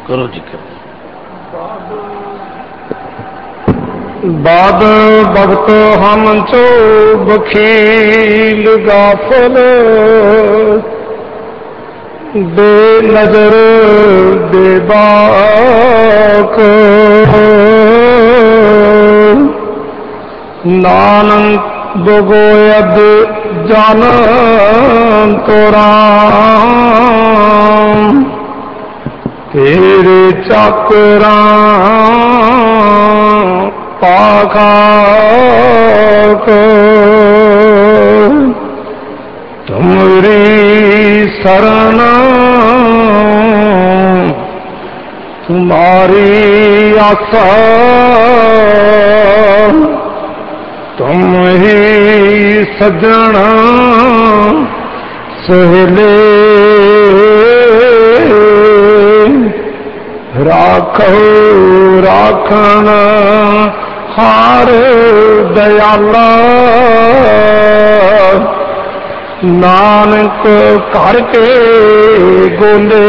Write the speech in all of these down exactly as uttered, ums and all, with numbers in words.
ਕਰੋ ਜੀ ਕਰੋ। ਬਾਦ ਭਗਤ ਹਮ ਚੋ ਬਖੀਲ ਗਾਫਲ ਬੇ ਨਜ਼ਰ ਬੇਬਾਕ ਨਾਨਕ ਬਗੋਇਦ ਜਨ ਤੋਰਾਮ ਤੇਰੇ ਚੱਕਰਾਂ ਪਾਖਾਕ ਤੁਮਰੀ ਸ਼ਰਨ ਤੁਮਾਰੀ ਆਸਾ ਤੁਮ ਹੀ ਸੱਜਣਾ ਸਹਲੇ ਰਾਖੋ ਰਾਖਣ ਹਾਰ ਦਇਆਲਾ ਨਾਨਕ ਘਰ ਕੇ ਗੋਲੇ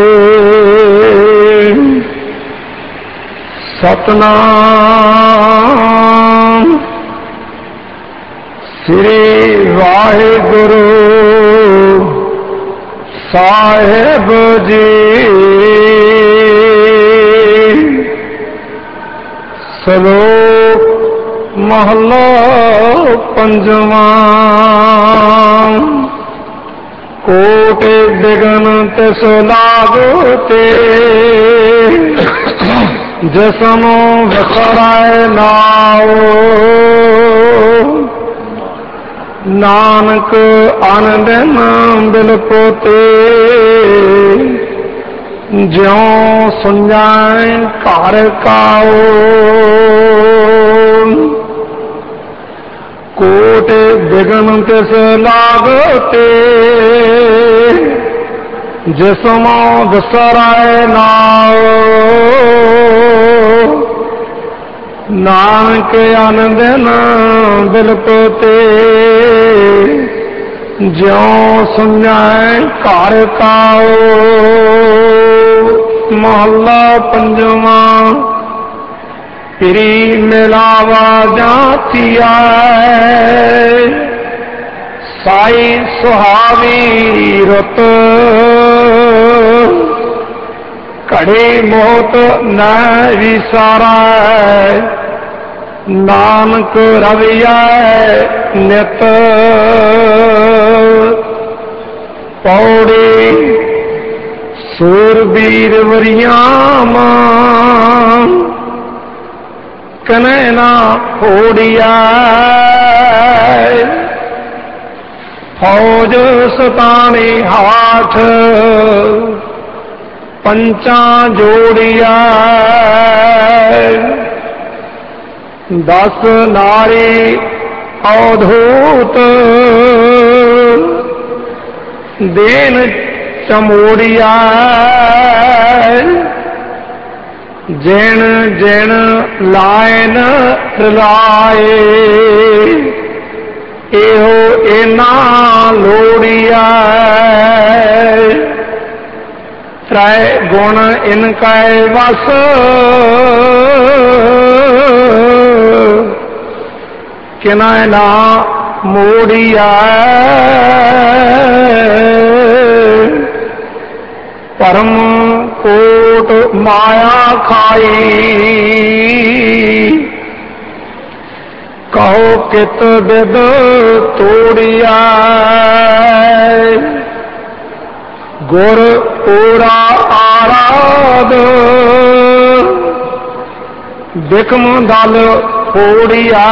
ਸਤਨਾਮ ਸ੍ਰੀ ਵਾਹਿਗੁਰੂ ਸਾਹਿਬ ਜੀ। ਸ਼ਲੋਕ ਮਹਲਾ ਪੰਜਵਾਂ। ਕੋਟ ਬਿਗਨ ਤਿਸ ਲਾਗਤੇ ਜਿਸਨੂੰ ਵਿਸਰਾਏ ਨਾਉ ਨਾਨਕ ਅਨ ਦਿਨ ਬਿਲਪੋਤੇ ਜਿਉ ਸੁਣਾਏ ਘਰ ਕਾਉ ਕੋਟ ਬਿਗਨ ਤਿਸ ਲਾਗਤੇ ਜਿਸਮੋ ਵਿਸਰਾਏ ਨਾਉ ਨਾਨਕ ਅਨ ਦਿਨ ਬਿਲਪੋਤੇ ਜਿਉ ਸੁਣਾਏ ਘਰ ਕਾਉ। ਮਹੱਲਾ ਪੰਜਵਾਂ। ਪਿਰੀ ਮਿਲਾਵਾ ਜਾਤੀਆ ਸਾਈ ਸੁਹਾਵੀ ਰੁੱਤ ਘੜੀ ਮੋਤ ਨ ਵਿਸਾਰਾ ਨਾਨਕ ਰਵਿਆ ਨਿਤ ਪੌੜੀ ਸੂਰਬੀਰ ਵਰਿਆਮਾ ਕਨੈ ਨਾ ਹੋੜੀਆ ਫੌਜ ਸਤਾਣੀ ਹਾਠ ਪੰਚਾਂ ਜੋੜੀਆ ਦਸ ਨਾਰੀ ਅਵਧੂਤ ਦੇਨ ਚਮੋੜੀਆ ਜਿਣ ਜਿਣ ਲਾਇਨ ਰਲਾਏ ਇਹੋ ਇਹਨਾਂ ਲੋੜੀਆ ਤ੍ਰੈ ਗੁਣ ਇਨ ਕੈ ਵਸ ਕਿਨਾ ਨਾ ਮੋੜੀਆ ਪਰਮ ਕੋਟ ਮਾਇਆ ਖਾਈ ਕਹੋ ਕਿਤ ਬਿਦ ਤੋੜੀਆ ਗੁਰ ਪੂਰਾ ਆਰਾਧ ਬਿਕਮ ਦਲ ਫੋੜੀਆ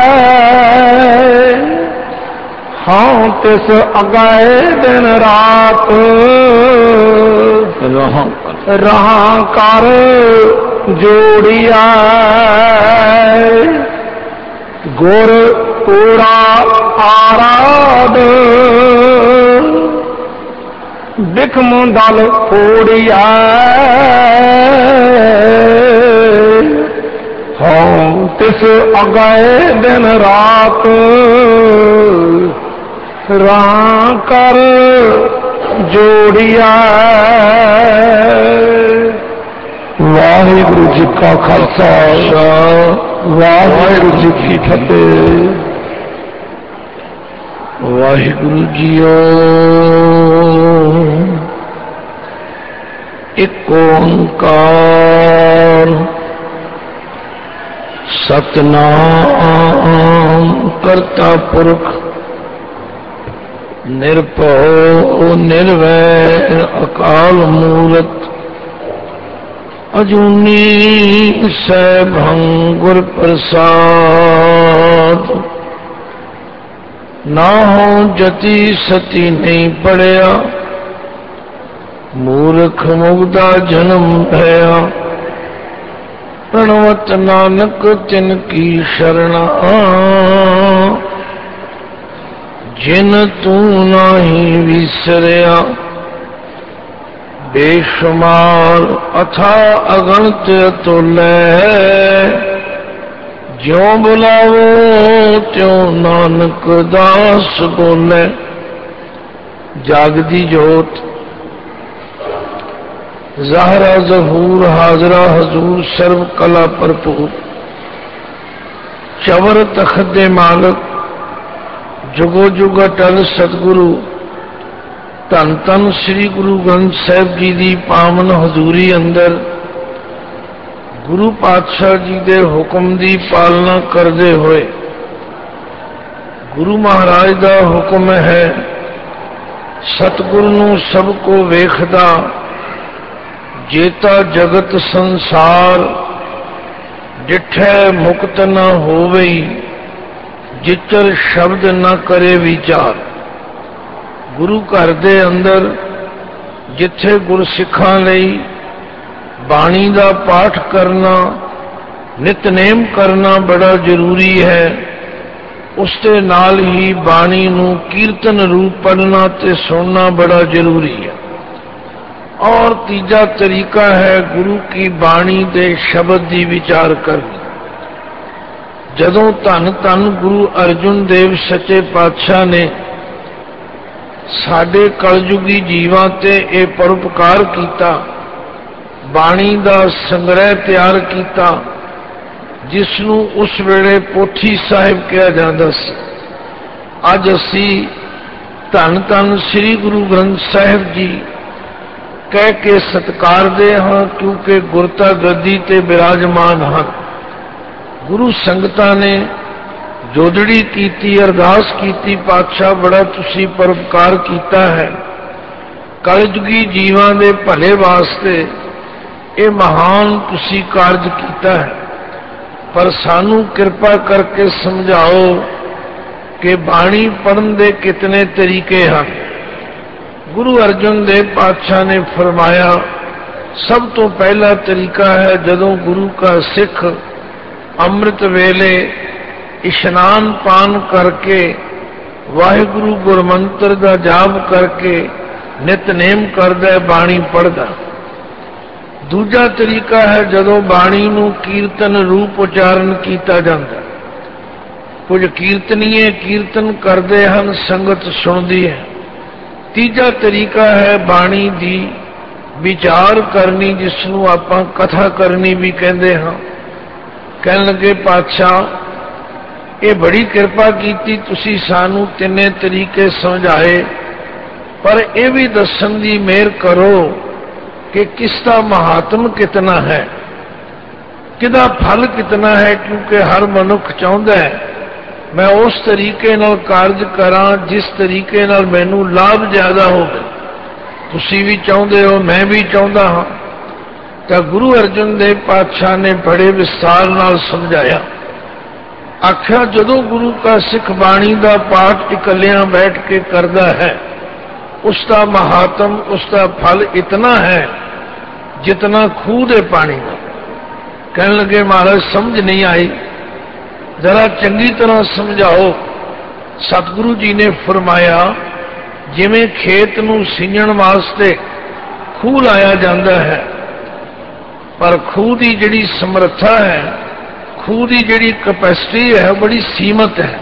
ਹਾਂ ਤਿਸ ਅਗਾਏ ਦਿਨ ਰਾਤ ਰਹਾ ਕਰ ਜੋੜੀਆ ਗੁਰ ਪੂਰਾ ਆਰਾਧ ਬਿਖਮ ਦਲ ਫੋੜੀਆ ਹਾਂ ਤਿਸ ਅਗਾਏ ਦਿਨ ਰਾਤ ਰਾਹ ਕਰ ਜੋੜੀਆ वाहिगुरु जी का खालसा वाहिगुरु जी की फतेह। वाहिगुरु जीओ एक ओंकार सतनाम करता पुरख निर्भव निर्वैर अकाल मूरत अजूनी सैभं गुर प्रसाद। ना हो जति सती नहीं पड़या मूर्ख मुग्धा जन्म भया। प्रणवत नानक तिनकी शरणा जिन तू नाही विसरया। बेशुमार अथा अगणित अतुल्य ज्यों बुलावो त्यों नानक दास बोले। जागदी जोत ज़ाहरा ज़हूर हाजरा हजूर सर्व कला भरपूर चवर तखदे मालक जुगो जुग अटल सतगुरु धन धन श्री गुरु ग्रंथ साहिब जी की पावन हजूरी अंदर गुरु पातशाह जी के हुक्म की पालना करते हुए गुरु महाराज का हुक्म है सतगुरु नूं सब को वेखदा जेता जगत संसार डिठै मुक्त न होवई जिचर शब्द न करे विचार। गुरु घर दे अंदर जिथे गुरसिखां लई बाणी का पाठ करना नितनेम करना बड़ा जरूरी है। उसके नाल ही बाणी नूं कीर्तन रूप पढ़ना ते सुनना बड़ा जरूरी है। और तीजा तरीका है गुरु की बाणी दे शब्द की विचार करनी। जदों धन धन गुरु अर्जुन देव सच्चे पातशाह ने साडे कलयुगी जीवां ते ये परोपकार कीता, बाणी दा संग्रह तैयार कीता जिसनूं उस वेले पोथी साहिब कहा जाता सी। अज असी धन धन श्री गुरु ग्रंथ साहिब जी कह के सत्कार दे हाँ क्योंकि गुरता गद्दी ते विराजमान हैं। गुरु संगतां ने जोदड़ी कीती अरदास कीती पातशाह बड़ा तुसी परोपकार कीता है कलयुगी जीवां दे भले वास्ते ये महान तुसी कारज कीता है। पर सानू कृपा करके समझाओ कि बाणी पढ़न दे कितने तरीके हैं। गुरु अर्जुन देव पातशाह ने फरमाया सब तो पहला तरीका है जदों गुरु का सिख अमृत वेले इशनान पान करके वाहिगुरु गुरमंत्र का जाप करके नितनेम करदा बाणी पढ़दा। दूजा तरीका है जदों बाणी नूं कीर्तन रूप उचारण किया जाता। कुछ कीर्तनीय कीर्तन करते हैं संगत सुनती है। तीजा तरीका है बाणी दी विचार करनी जिसनूं आपां कथा करनी भी कहते हैं। कहन लगे पातशाह ये बड़ी कृपा कीती तुसी सानू तिन्ने तरीके समझाए पर यह भी दसन की मेहर करो कि किसका महात्म कितना है किदा फल कितना है। क्योंकि हर मनुख चाहता है मैं उस तरीके नाल कारज करा जिस तरीके नाल मैनू लाभ ज्यादा होवे। तुसी भी चाहते हो मैं भी चाहता हाँ। तो गुरु अर्जुन देव पातशाह ने बड़े विस्तार नाल समझाया। आख्या जदों गुरु का सिख बाणी का पाठ इकलियां बैठ के करता है उसका महात्म उसका फल इतना है जितना खूह दे पानी का। कहने लगे महाराज समझ नहीं आई जरा चंगी तरह समझाओ। सतगुरु जी ने फरमाया जिवें खेत नूं सींचण वास्ते खूह लाया जाता है पर खूह की जिहड़ी समर्था है खूह की जिहड़ी कैपेसिटी है बड़ी सीमित है।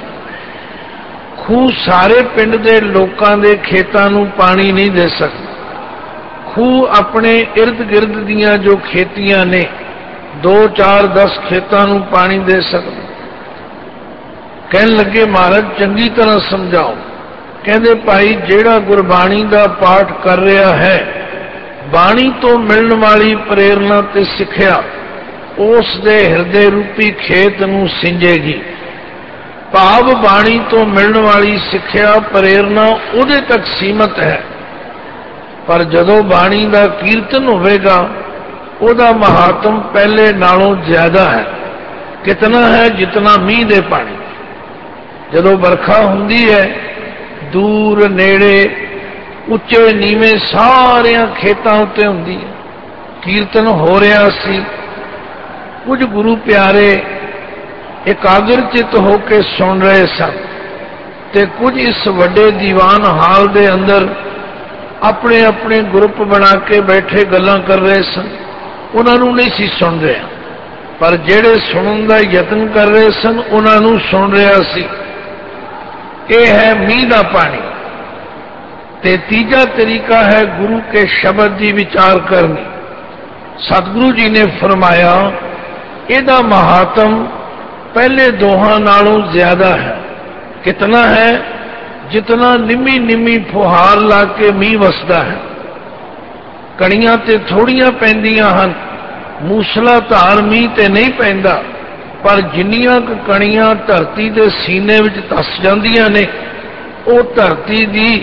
खूह सारे पिंड के लोगों के खेतों नूं पानी नहीं दे सकता। खूह अपने इर्द गिर्द दियां जो खेतियां ने दो चार दस खेतों नूं पानी दे सकदा। कहन लगे महाराज चंगी तरह समझाओ। कहते भाई जेड़ा गुरबाणी का पाठ कर रहा है, बाणी तो मिलने वाली प्रेरणा ते सिक्ख्या उस दे हिरदे रूपी खेत नूं सिंजेगी। भाव बाणी तो मिलने वाली सिक्ख्या प्रेरणा उहदे तक सीमित है, पर जदों बाणी का कीर्तन होवेगा उहदा महात्म पहले नालों ज्यादा है। कितना है? जितना मीह दे पानी। जदों बरखा हुंदी है, दूर नेड़े उच्चे नीवे सारिया खेतों उत्ते हुंदी है, कीर्तन हो रहा सी। कुछ गुरु प्यारे एकाग्रचित होकर सुन रहे सन ते कुछ इस वड्डे दीवान हाल दे अंदर अपने अपने ग्रुप बना के बैठे गल्लां कर रहे सन। उन्होंने नहीं सी सुन रहे, पर जेड़े सुनन का यत्न कर रहे सन उन्होंने सुन रहा सी। यह है मीह का पानी। ते तीजा तरीका है गुरु के शब्द की विचार करनी। सतगुरु जी ने फरमाया इहदा महात्म पहले दोहां नालों ज्यादा है। कितना है? जितना निमी निमी फुहार ला के मीह वसदा है। कणियां ते थोड़ियां पैंदियां हन, मूसलाधार मीह ते नहीं पैंदा, पर जिन्नियां क कणियां धरती के सीने विच धस जांदियां ने, वो धरती की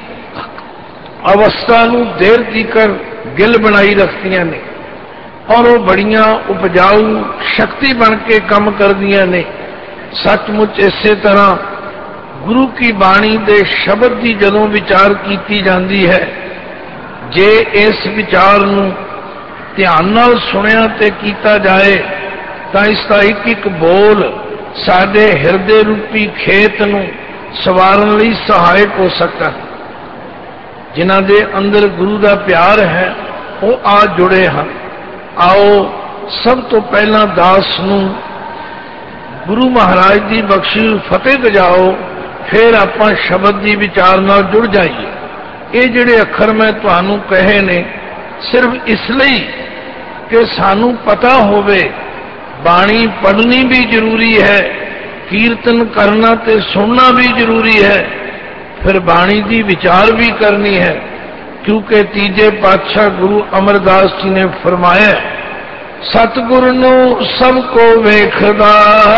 अवस्था नूं देर तीकर गिल बनाई रखदियां ने और वो बड़ियां उपजाऊ शक्ति बन के काम करदियां ने। सचमुच इसे तरह गुरु की बाणी दे शब्द की जदों विचार की जाती है, जे इस विचार नूं ध्यान नाल सुनिया ते कीता जाए तां इसका एक एक बोल साडे हिरदे रूपी खेत नूं सवारन लई सहायक हो सकता है। जिन्हां दे अंदर गुरु का प्यार है वो आ जुड़े हैं। आओ सब तो पहला दास नूं गुरु महाराज की बख्शी फतेह गजाओ, फिर आपां शब्द की विचार नाल जुड़ जाइए। ये जिहड़े अखर मैं तुहानूं कहे ने सिर्फ इसलिए कि सानू पता होवे बाणी पढ़नी भी जरूरी है, कीर्तन करना ते सुनना भी जरूरी है, फिर बाणी की विचार भी करनी है। क्योंकि तीजे पातशाह गुरु अमरदास जी ने फरमाया सतगुरु नू सबको वेखदा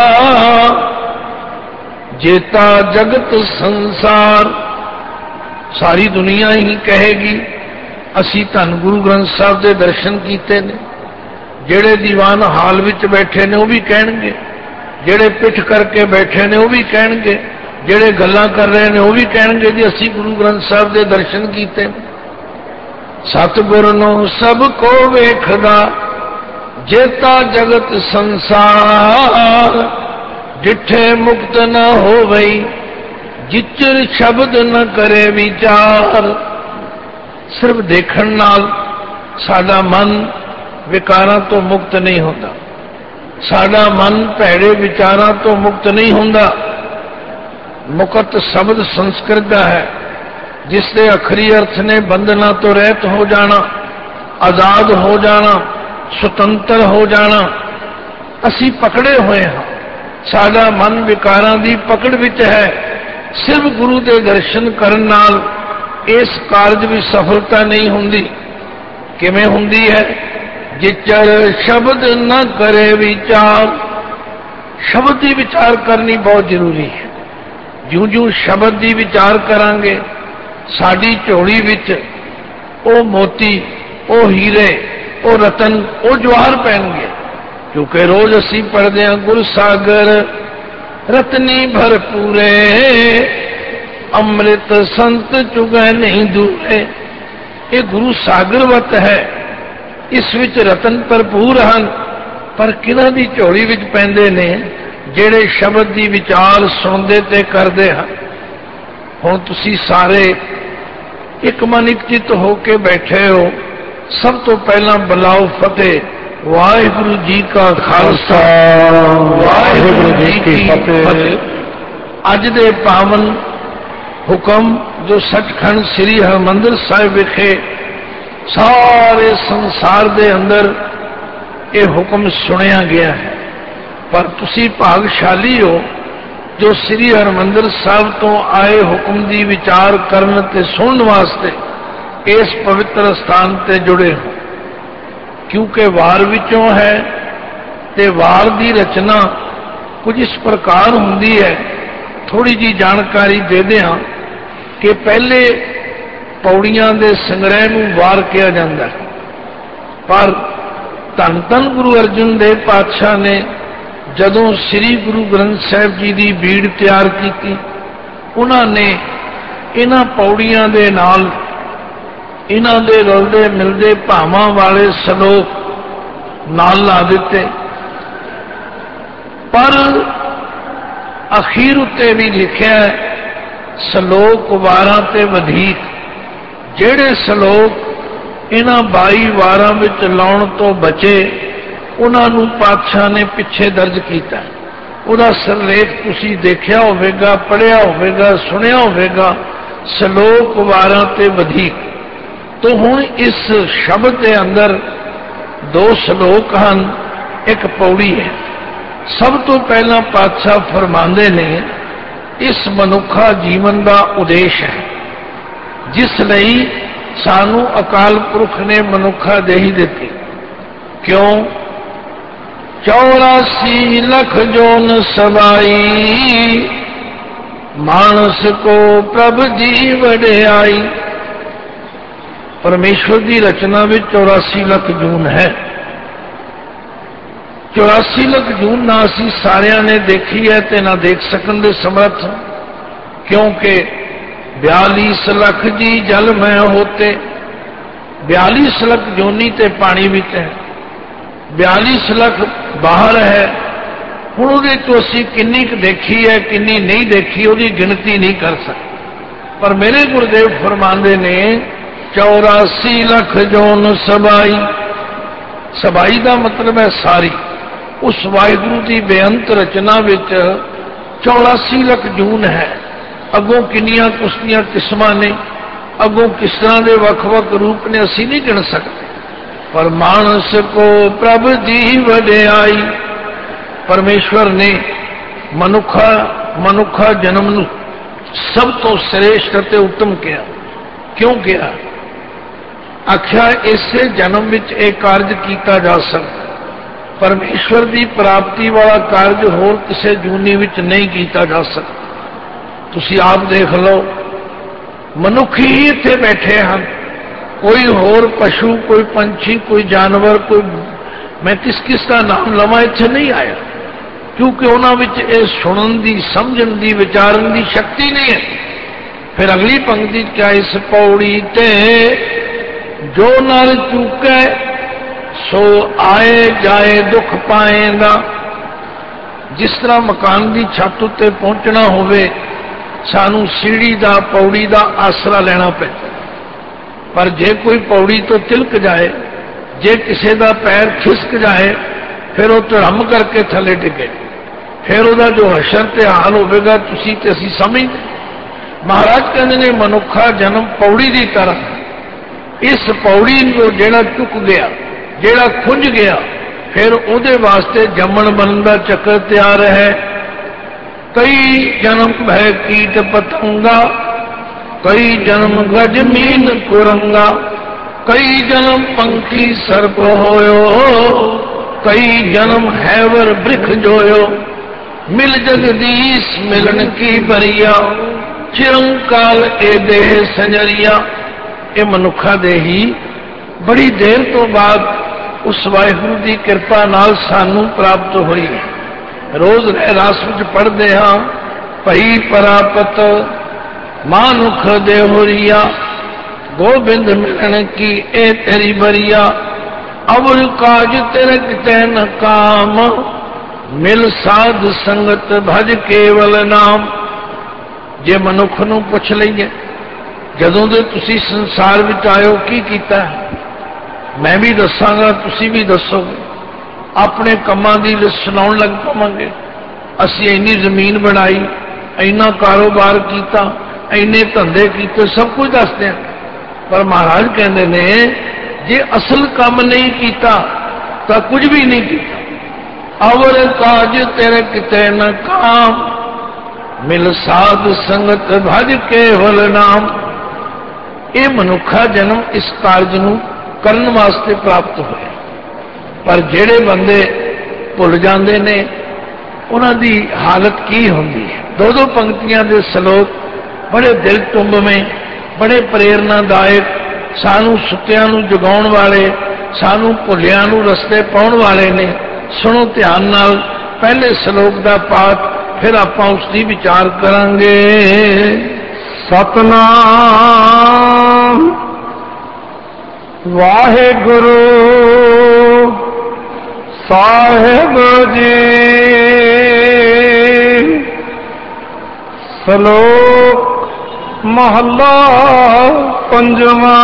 जेता जगत संसार। सारी दुनिया ही कहेगी असी धन गुरु ग्रंथ साहब के दर्शन किए ने। जेड़े दीवान हाल विच बैठे ने वो भी कहणगे, जेड़े पिठ करके बैठे ने वो भी कहणगे, जेड़े गल्लां कर रहे ने वो भी कहणगे जी असी गुरु ग्रंथ साहब के दर्शन किए। सतगुरु नू सबको वेखदा जेता जगत संसार। जिठे मुक्त न होवई जिचर शब्द न करे विचार। सिर्फ देखण नाल साडा मन विकारां तो मुक्त नहीं होता, साडा मन भैड़े विचारां तो मुक्त नहीं होता। मुकत शब्द संस्कृत का है जिसके अखरी अर्थ ने बंधना तो रहत हो जाना, आजाद हो जाना, स्वतंत्र हो जाना। असी पकड़े हुए हैं, साडा मन विकारां दी पकड़ विच है। सिर्फ गुरु के दर्शन करन नाल इस कार्य में सफलता नहीं हुंदी। किवें हुंदी है? जिचर शब्द न करे विचार। शब्द की विचार करनी बहुत जरूरी है। ज्यों ज्यों शब्द की विचार करांगे साडी झोली विच ओ मोती, ओ हीरे, ओ रतन, ओ जवाहर पैणगे। क्योंकि रोज असी पढ़दे हां गुर सागर रतनी भरपूरे अमृत संत चुगै नहीं दूरे। ये गुरु सागरवत है, इस विच रतन भरपूर हैं, पर किन्हां दी झोली विच पैंदे ने जेड़े शब्द की विचार सुनते ते करते हैं। हुण तुसी सारे एक मन एक चित होके बैठे हो। सब तो पहला बुलाओ फतेह। वाहिगुरु जी का खालसा वाहिगुरु जी की फतेह। अज दे पावन हुक्म जो सचखंड श्री हरमंदिर साहिब विखे सारे संसार दे अंदर ये हुक्म सुनिया गया है। पर तुसी भागशाली हो जो श्री हरमंदिर साहब तो आए हुक्म की विचार करन ते सुनने वास्ते इस पवित्र स्थान ते जुड़े हो। क्योंकि वार विचों है ते वार की रचना कुछ इस प्रकार होंदी है। थोड़ी जी जानकारी दे दें कि पहले पौड़ियां दे संग्रह नूं वार किया जाता है, पर धन धन गुरु अर्जन देव पातशाह ने जदों श्री गुरु ग्रंथ साहिब जी की बीड़ तैयार की, उन्होंने इन्हां पौड़ियां दे नाल इन्हां दे रलदे मिलदे भावां वाले सलोक नाल ला दिते। पर अखीर उत्ते भी लिखा है सलोक वारां ते वधीक। जेड़े सलोक इन्हां बाई वारां विच लाउण तो बचे उन्होंने पातशाह ने पिछे दर्ज किया। उहदा सिरलेख तुसीं देखिया होवेगा, पढ़िया होवेगा, सुनिया होवेगा, सलोक वारां ते वधीक। तो हुण इस शब्द के अंदर दो सलोक हैं, एक पौड़ी है। सब तो पहला पातशाह फरमांदे ने इस मनुखा जीवन का उद्देश्य है जिस लई सानू अकाल पुरख ने मनुखा देही दिती। क्यों? चौरासी लख जोन सवाई मानस को प्रभ जी वडियाई। परमेश्वर की रचना में चौरासी लख जून है। चौरासी लख जून ना असी सारिया ने देखी है ते ना देख सकन दे समर्थ, क्योंकि बयालीस लख जी जल में होते, बयालीस लख जोनी ते पानी भी है, बयालीस लख बाहर है। हुण उहदे तो असी किन्नी क देखी है किन्नी नहीं देखी उसकी गिनती नहीं कर सकते। पर मेरे गुरुदेव फरमांदे ने चौरासी लख जोन सबाई। सबाई का मतलब है सारी। उस वाहिगुरु की बेअंत रचना विच चौरासी लख जून है। अगों किन्नियां कुश्तियां किस्मां ने, अगों किस तरह के वख-वख रूप ने असी नहीं गिन सकते। पर मानस को प्रभ जी वडियाई। परमेश्वर ने मनुखा मनुखा जन्म नूं सब तो श्रेष्ठ ते उत्तम किया। क्यों किया? आख्या इसे जन्म विच एक कार्य किया जा सकता। परमेश्वर की प्राप्ति वाला कार्य होर किसी जूनी विच नहीं किया जा सकता। तुसी आप देख लो, मनुख ही इत्थे बैठे हैं, कोई होर पशु, कोई पंछी, कोई जानवर, कोई मैं किस किस का नाम लवा इत्थे नहीं आया, क्योंकि उन्हां विच इह सुनन दी, समझण दी, विचारन दी शक्ति नहीं है। फिर अगली पंक्ति क्या? इस पौड़ी ते जो नर चूके सो आए जाए दुख पाएगा। जिस तरह मकान की छत उत्ते पहुंचना होवे सानू सीढ़ी का, पौड़ी का आसरा लेना पैदा। पर जे कोई पौड़ी तो तिलक जाए, जे किसी का पैर खिसक जाए, फिर वो धड़म करके थले डिगे, फिर वह जो हशर ते हाल होगा तुसी ते असीं समझ। महाराज कहते ने मनुखा जन्म पौड़ी की तरह। इस पौड़ी को जेड़ा चुक गया, जेड़ा खुंज गया, फिर उहदे वास्ते जमन बनन दा चक्कर तैयार है। कई जन्म है कीट पतंगा, कई जन्म गज मीन कुरंगा, कई जन्म पंखी सर्प होयो, कई जन्म हैवर वृख जोयो। मिल जगदीश मिलन की बरिया, चिरंकाल ए देह संजरिया। ये मनुखा दे ही बड़ी देर तो बाद उस वाहिगुरु की कृपा नाल सानू प्राप्त हुई। रोज रहरास विच पढ़ते हाँ, भई परापत मानुख देहुरिया, गोबिंद मिलन की ए तेरी बरिया। अवल काज तेरे किते न काम, मिल साध संगत भज केवल नाम। जे मनुख नूं पुछ लईए जदों दे तुसी संसार विच आयो की कीता है, मैं भी दसांगा, तुसी भी दसोगे। अपने कामां दी लिस्ट सुनाउण लग पावांगे। असीं इन्नी जमीन बनाई, इन्ना कारोबार किया, इन्ने धंधे किए, सब कुछ दसदे हैं। पर महाराज कहते ने जे असल काम नहीं किया तो कुछ भी नहीं किया। अवर काज तेरे किते न काम, मिल साध संगत भज केवल नाम। ये मनुखा जन्म इस कारज नूं करन वास्ते प्राप्त होया, पर जेड़े बंदे भुल जाते ने उन्हां दी हालत की होंदी है। दो दो पंक्तियां दे श्लोक बड़े दिल टुंब में, बड़े प्रेरणादायक, सानू सुत्तियां नूं जगाउण वाले, सानू भुलियां नूं रस्ते पाउण वाले ने। सुनो ध्यान नाल पहले श्लोक दा पाठ, फिर आपां उसदी विचार करांगे। सतनाम वाहिगुरु साहिब जी। श्लोक महला पंजवा।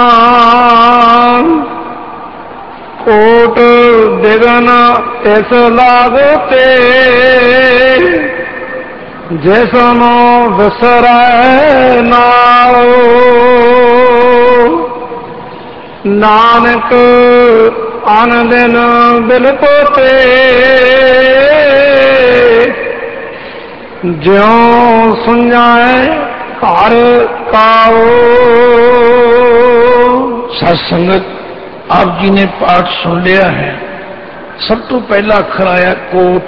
कोट बिगन इस लागते, जैसनो विसराय नालो। नानक आन दिन बिलपोते, ज्यों सुझाए घर काओ। सत्संगत आप जी ने पाठ सुन लिया है। सब तो पहला अखर आया कोट।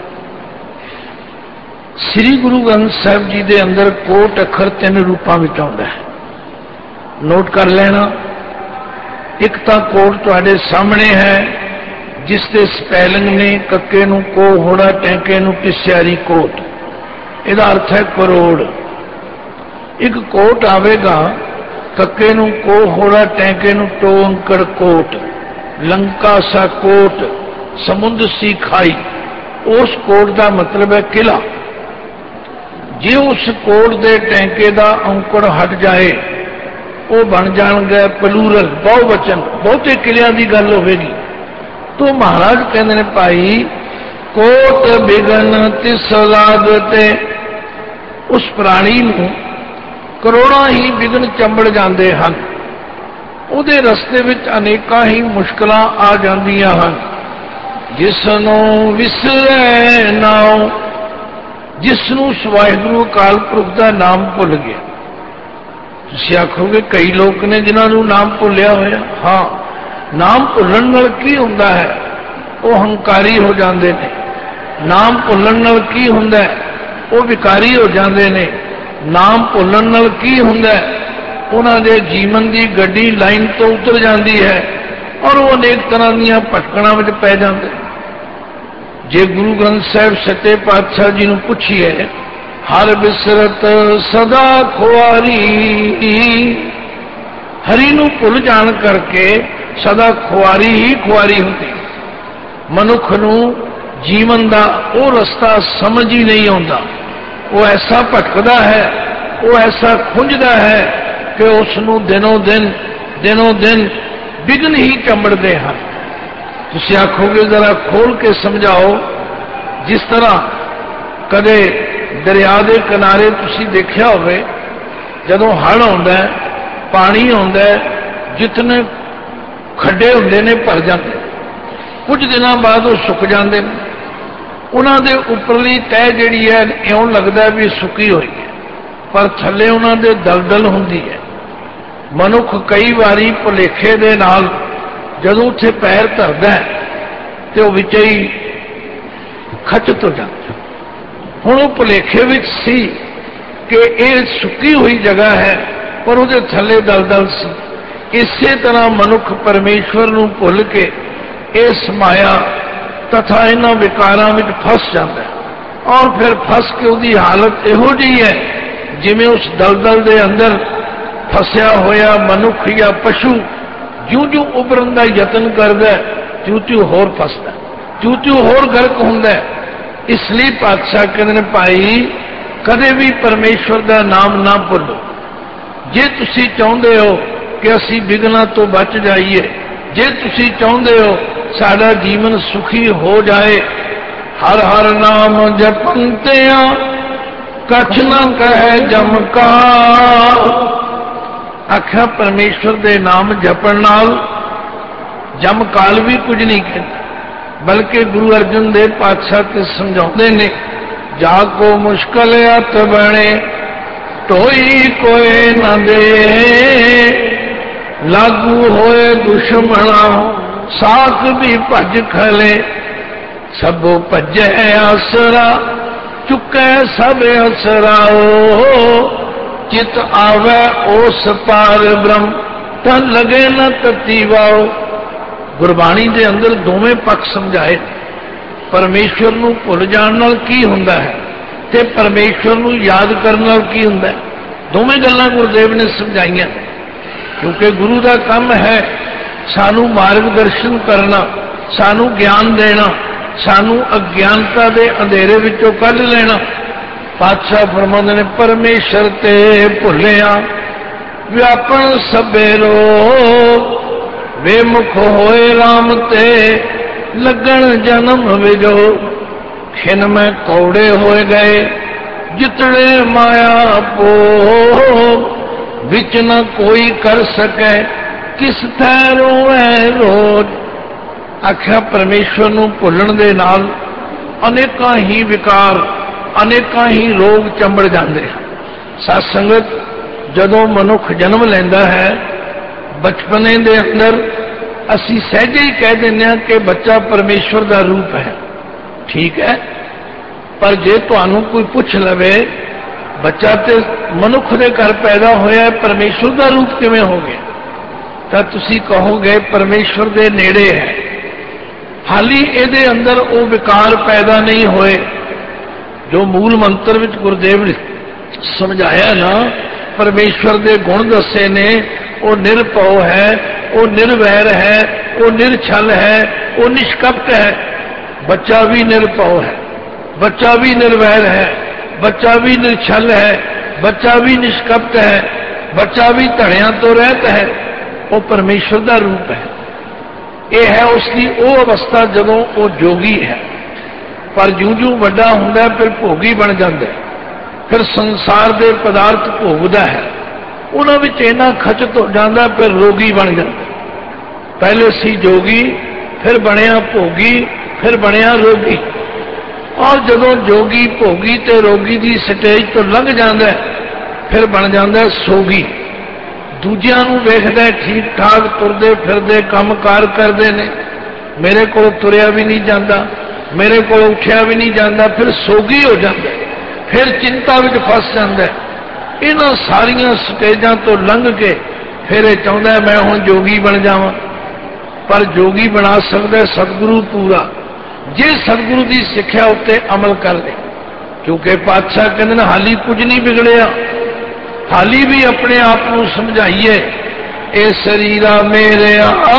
श्री गुरु ग्रंथ साहिब जी के अंदर कोट अखर तीन रूपों में आता है, नोट कर लेना। एक तो कोट तुहाडे सामने है, जिसके स्पैलिंग ने कक्के नूं को होड़ा टैंके नूं टिस्यारी कोट, इहदा अर्थ है करोड़। एक कोट आवेगा कक्के नूं को होड़ा टैंके नूं टो अंकड़ कोट, लंका सा कोट समुद्र सी खाई। उस कोट का मतलब है किला। जे उस कोट के टैंके का अंकड़ हट जाए, वो बन जाएगा पलूरल, बहुवचन, बहुते किलियां की गल होगी। तो महाराज कहते हैं भाई कोट बिगन तिस लागते, उस प्राणी नूं करोड़ों ही विघन चंबड़ जाते हैं, उहदे रस्ते विच अनेकां ही मुश्किलां आ जांदियां हन। जिसनों विसरै नाओ, जिसनों वाहिगुरू अकाल पुरख का नाम भुल गया। तुसीं आखोगे कई लोग ने जिन्होंने नाम भुलिया होया। हाँ, नाम भुलण नाल की हुंदा है, वो हंकारी हो जाते हैं। नाम भुलण नाल की हुंदा है, वो विकारी हो जाते हैं। नाम भुलण नाल की हुंदा है, उन्हां दे जीवन की गड्डी लाइन तो उतर जाती है और वो अनेक तरह दीयां भटकणां विच पै जांदे। जे गुरु ग्रंथ साहिब सच्चे पातशाह जी नूं पुछीए, हर बिसरत सदा खुआरी, हरि नूं भुल जाण करके सदा खुआरी ही खुआरी होंदी। मनुख नूं जीवन का वो रस्ता समझ ही नहीं आता। वो ऐसा भटकदा है, वो ऐसा खुंजदा है कि उसनूं दिनों दिन दिनों दिन विघन ही चंबड़ते हैं। तुसीं आखोगे जरा खोल के समझाओ। जिस तरह कदे दरिया के किनारे तुसीं देखिया होवे, जदों हड़ आउंदा है, पानी आउंदा है, जितने खड्डे हुंदे ने भर जाते, कुछ दिनों बाद वो सुक जाते हैं। उन्हां दे उपरली तह जिहड़ी है इउं लगदा भी सुकी हुई है, पर थल्ले उन्हां दे दलदल हुंदी है। मनुख कई बारी भुलेखे दे नाल जदों उत्थे पैर धरदा है ते वो विच ही खचत हो जाता। हुण वो भुलेखे विच सी कि ये सुकी हुई जगह है, पर उहदे थल्ले दलदल सी। इसे तरह मनुख परमेश्वर नूं भुल के इस माया तथा इन्हां विकारां विच फस जाता है, और फिर फस के उसकी हालत इहो जी है जिवें उस दलदल दे अंदर फसिया होया मनुख या पशु ज्यों ज्यों उभरन का यतन करता है, त्यों त्यों होर फसदा, त्यों त्यों होर गर्क हुंदा है। इसलिए पातशाह कहते हैं भाई कदे भी परमेश्वर का नाम ना भुलो। जे तुसीं चाहुंदे हो कि असीं विघ्नां तो बच जाइए, जे तुसीं चाहुंदे हो साडा जीवन सुखी हो जाए, हर हर नाम जपंतिया कछ न कहे जमका। आख्या परमेश्वर दे नाम जपण नाल जमकाल भी कुछ नहीं कहता। बल्कि गुरु अर्जन देव पातशाह ते समझाते ने, जाको मुश्किल अत बने ढोई कोई न दे, लागू होए दुश्मना साख भी भज खले, सबो भजे आसरा चुके सब असराओ, चित आवे ओस पार ब्रह्म तन लगे न तती वाओ। गुरबाणी के अंदर दोवें पक्ष समझाए, परमेश्वर नूं भुल जाण नाल की हुंदा है ते परमेश्वर नूं याद करन नाल की हुंदा है। दोवें गल्लां गुरुदेव ने समझाइयां, क्योंकि गुरु का काम है सानू मार्गदर्शन करना, सानू ज्ञान देना, सानू अज्ञानता के अंधेरे विचों कढ लेना। पातशाह फरमांदे ने, परमेश्वर ते भुलिया व्यापन सबेरो, बेमुख होए राम ते लगन जन्म विजो, खिन में कौड़े होए गए जितने माया पो, विच न कोई कर सके किस थै रोए रोज। आख्या परमेश्वर नूं भुलण दे नाल अनेकां ही विकार, अनेकां ही रोग चंबड़ जाते हैं। सत संगत, जदों मनुख जन्म लैंदा है, बचपने दे अंदर असी सहजे ही कह दें कि बच्चा परमेश्वर का रूप है, ठीक है। पर जे तुहानू कोई पूछ लवे, बच्चा तो मनुख के घर पैदा होया, परमेश्वर का रूप किवें हो गया, तो तुसी कहोगे परमेश्वर के नेड़े है, हाली इहदे अंदर वो विकार पैदा नहीं होए जो मूल मंत्र विच गुरुदेव ने समझाया ना। परमेश्वर के गुण दसे ने, वो निरभव है, वो निर्वैर है, वो निरछल है, वो निष्कपट है। बच्चा भी निरभव है, बच्चा भी निर्वैर है, बच्चा भी निरछल है, बच्चा भी निष्कपट है, बच्चा भी धड़िया तो रहता है। वो परमेश्वर का रूप है। यह है उसकी वो अवस्था जदों वो जोगी है। पर जूं जूं वड्डा हुंदा है फिर भोगी बन जाता है, फिर संसार के पदार्थ भोगदा है, उन्हां विच इन्ना खचत हो जाता, फिर रोगी बन जाता। पहले सी जोगी, फिर बनया भोगी, फिर बनया रोगी। और जदों जोगी भोगी ते रोगी की स्टेज तो लंघ जाता है, फिर बन जाता है सोगी। दूजियां नूं वेखदा ठीक ठाक तुरदे फिरदे काम कार करते ने, मेरे को तुरिया भी नहीं जाता, मेरे को उठिया भी नहीं जाता, फिर सोगी हो जाता है, फिर चिंता विच फस जाता है। इन्हां सारियां स्टेजां तो लंघ के फिर यह चाहता है मैं हुण जोगी बन जावां। पर जोगी बना सकता है सतगुरु पूरा, जे सतगुरु की सिक्ख्या उत्ते अमल कर ले। क्योंकि पातशाह कहते हैं हाली कुछ नहीं बिगड़िया, हाली भी अपने आप को समझाइए, ए शरीरा मेरे आ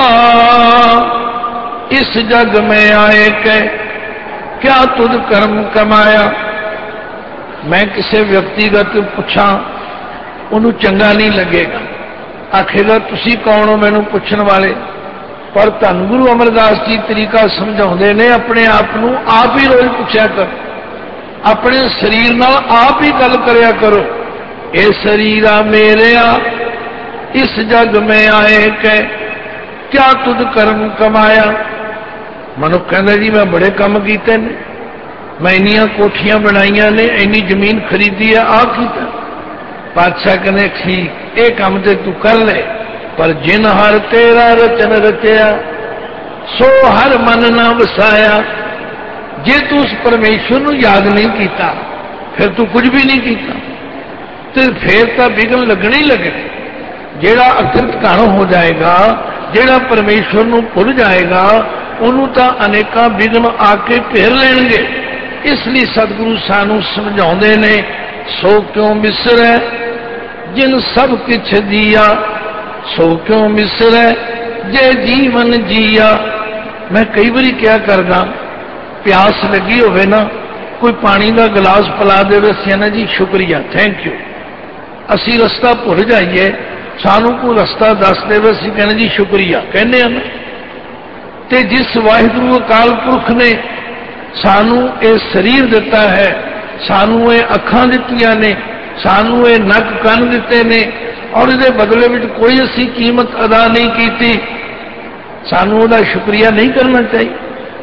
इस जग में आए के क्या तुद कर्म कमाया। मैं किसी व्यक्तिगत पूछा उन्होंने चंगा नहीं लगेगा, आखेगा तुसी कौन हो मैनू पूछण वाले। पर धन गुरु अमरदास जी तरीका समझाते ने, अपने आप को आप ही रोज पूछा कर, अपने शरीर नाल आप ही गल करया करो। ए शरीरा मेरेया इस जग में आए के क्या तुद कर्म कमाया। मनुख कहता जी मैं बड़े काम किए ने, मैं इन्नियां कोठियां बनाइया ने, इन्नी जमीन खरीदी है, आ कीता। पातशाह कहने ठीक ये काम तो तू कर ले, पर जिन हर तेरा रचन रचया सो हर मन ना वसाया। जे तू उस परमेश्वर को याद नहीं किया, फिर तू कुछ भी नहीं किया, तो फिर तो विघन लगने ही लगने। जेड़ा अकृत घण हो जाएगा, जेड़ा परमेश्वर को भुल जाएगा, उन्होंने तो अनेका विघन आके घेर लेंगे। इसलिए सतगुरु सानू समझाते ने, सो क्यों बिसरै जिन सब किछ दिया, सो क्यों बिसरै जे जीवन जिया। मैं कई बारी क्या करदा, प्यास लगी होवे ना, कोई पानी का गिलास पिला दे, असीं ना जी शुक्रिया थैंक यू। असी रस्ता भुल जाइए, सानू कोई रस्ता दस दे, असीं कहने जी शुक्रिया कहने हैं। ते जिस वाहिगुरु अकाल पुरख ने सानू ये शरीर दिता है, सानू ये अखां दित्तियां ने, सानू ये नक कन दिते ने, और इहदे बदले में कोई असी कीमत अदा नहीं की, सानू उहदा शुक्रिया नहीं करना चाहिए।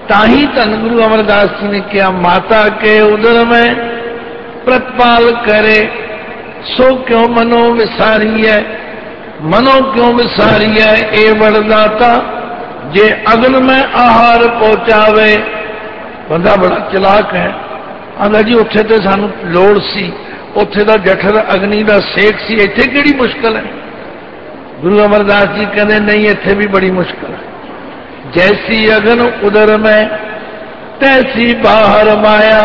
ताही धन गुरु अमरदास जी ने किया, माता के उदर में प्रतिपाल करे, सो क्यों मनो विसारी है, मनो क्यों विसारी है ए वरदाता, जे अग्न में आहार पहुंचावे। बंदा बड़ा चलाक है, आंदा जी उत्थे ते सानू लोड़ सी, उत्थे दा जठर अग्नि दा सेक सी, इत्थे किहड़ी मुश्किल है। गुरु अमरदास जी कहते नहीं, इत्थे भी बड़ी मुश्किल है। जैसी अग्न उदर में तैसी बाहर माया,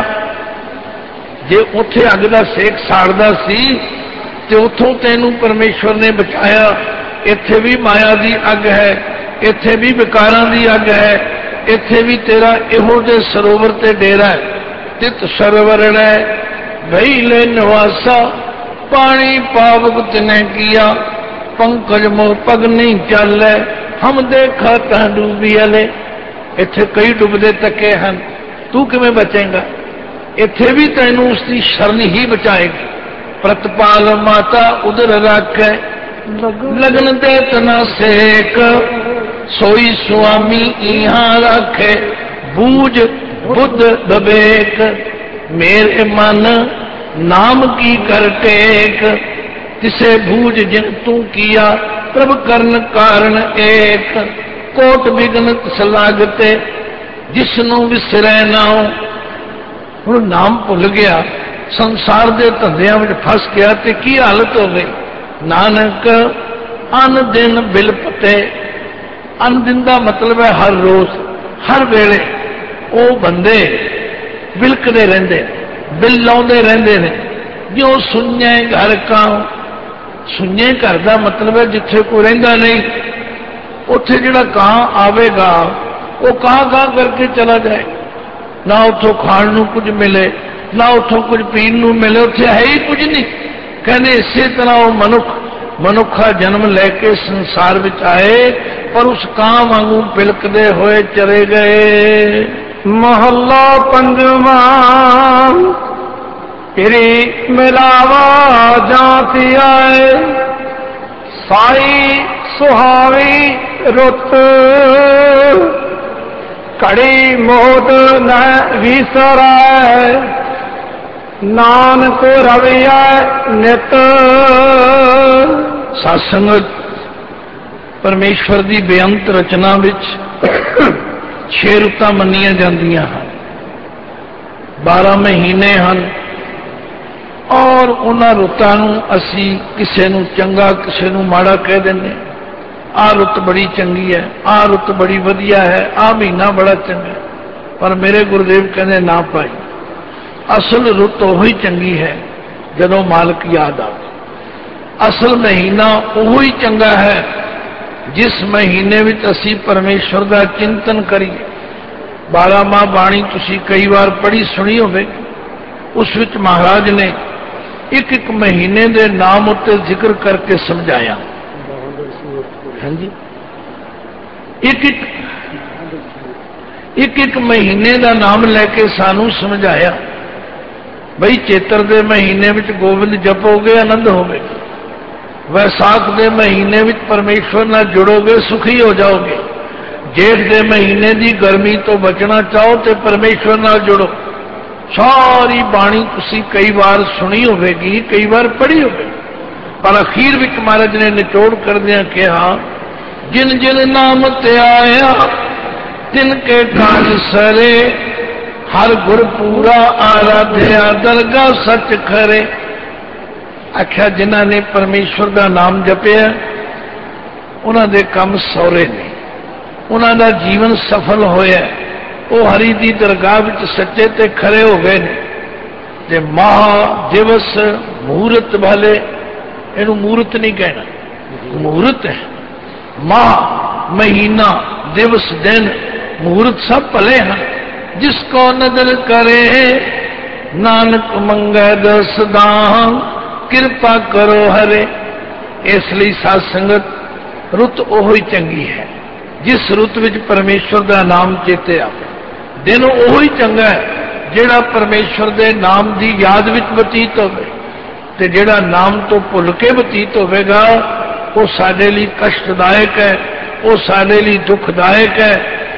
जे उत्थे अग दा सेक साड़दा सी ते उत्थों तेनू परमेश्वर ने बचाया। इत्थे भी माया दी अग है, इत्थे भी विकारां दी अग है, इत्थे भी तेरा इहो जे सरोवर ते डेरा है। तित सरवरण है भई ले निवासा, पानी पावक तिने किया, पंकज मोह पग नहीं चल, हम देखा ता डूबी अले। इत्थे कई डुबदे तके हैं, तू किवें बचेगा? इत्थे भी तैनू उसकी शरण ही बचाएगी। प्रतिपाल माता उधर रखे, लगन दे तना सेक, सोई स्वामी इहां रखे, बूझ बुद्ध बबेक, मेरे मन नाम की कर टेक, तिसे बूझ जिन तू किया, प्रभ करन कारण एक, कोट विघ्न सलागते, जिसनू विसरै नाओ। हुण नाम भुल गया, संसार के धंधियां में फस गया, तो की हालत हो गई। नानक अन दिन बिलपते, अन दिन का मतलब है हर रोज हर वेले वो बंदे बिलकते रहते, बिल लाते रहते हैं। जो सुने घर का, सुने घर का मतलब है जिथे कोई रहिंदा नहीं, उत्थे जिहड़ा कां आवेगा वो कां कां करके चला जाए, ना उथों खाण नूं कुछ मिले, ना उथों कुछ पीण नूं मिले, उत्थे है ही कुछ नहीं। कहने इसे तरह वो मनुख मनुखा जन्म लैके संसार विच आए, पर उस कां वांगू बिलकदे होए चले गए। महला पंजवा पिरी मिलावा जाती आए, साई सुहावी रुत, कड़ी मोट न विसराय, नानक रविया नित। सत्संगत परमेश्वर की बेअंत रचना विच छे रुतां मन्नियां जांदियां हन, बारह महीने हैं, और उन्हां रुतां नूं असीं किसे नूं चंगा किसे नूं माड़ा कह दिंदे। आ रुत बड़ी चंगी है, आ रुत बड़ी वधिया है, आ महीना बड़ा चंगा है, पर मेरे गुरुदेव कहते ना भाई, असल रुत उही चंगी है जदों मालक याद आवे। असल महीना उही चंगा है जिस महीने विच असीं परमेश्वर का चिंतन करिए। बारह माह बाणी तुसीं कई बार पढ़ी सुनी होवे, उस विच महाराज ने एक एक महीने के नाम उत्ते जिक्र करके समझाया। हाँ जी, एक एक एक एक महीने का नाम लैके सानू समझाया। बई चेतर के महीने में गोविंद जपोगे आनंद होगे, वैसाख के महीने में परमेश्वर नाल जुड़ोगे सुखी हो जाओगे, जेठ के महीने की गर्मी तो बचना चाहो तो परमेश्वर नाल जुड़ो। सारी बाणी तुसी कई बार सुनी होगी, कई बार पढ़ी होगी, पर अखीर विच महाराज ने निचोड़ करदियां कहा, जिन जिन नाम ते आया तिनके काज सरे, हर गुर पूरा आराध्या दरगाह सच खरे। आख्या जिन्हां ने परमेश्वर का नाम जपिया उन्हां दे काम सौरे ने, उन्हां दा जीवन सफल होया, वो हरि की दरगाह विच सच्चे ते खरे हो गए ने। ते माह दिवस मुहूर्त वाले, इनू मुहूर्त नहीं कहना, मुहूर्त है। माह महीना दिवस दिन मुहूर्त सब भले हैं, जिसको नजर करे नानक मंगै दस दान, कृपा करो हरे। इसलिए साध संगत रुत ओही चंगी है जिस रुत विच परमेश्वर का नाम चेते आवे। दिन ओही चंगा है जिहड़ा परमेश्वर के नाम की याद विच बतीत होवे, ते जिहड़ा नाम तो भुल के बतीत होवेगा वो साडे लई कष्टदायक है, वो साडे लई दुखदायक है,